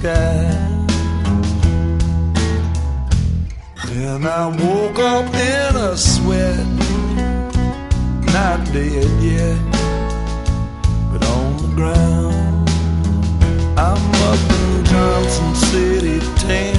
sky. Then I woke up in a sweat, not dead yet, but on the ground. I'm up in Johnson City,